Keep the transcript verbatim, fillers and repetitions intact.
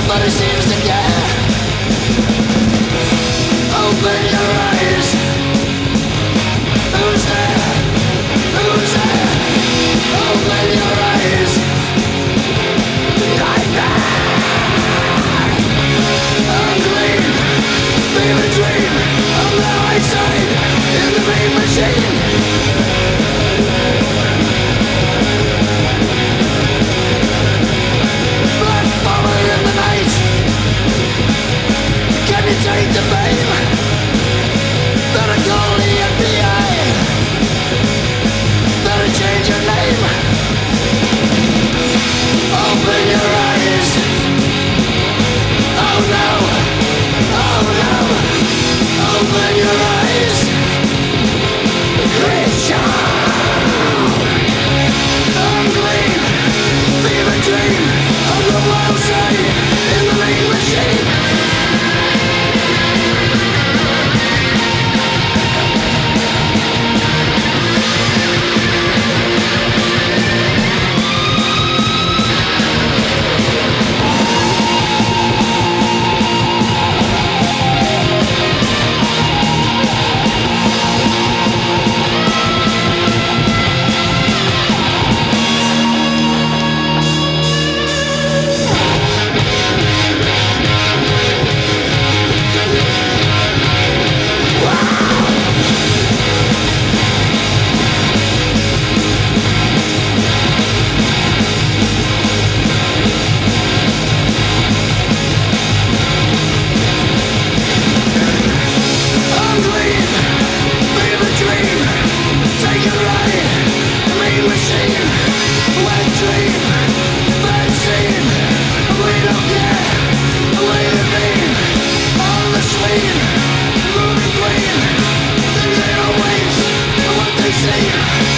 Nobody seems to care. Open your eyes. Who's there? Who's there? Open your eyes. Nightmare. Unclean. Fever dream of the right side in the main machine. Black power in the night. Can you take the fame? Better call the F B I. Better change your name. Open your eyes. Oh no. Oh no. Open your eyes. Creature. Unclean. Fever dream of the wild side in the main machine. Say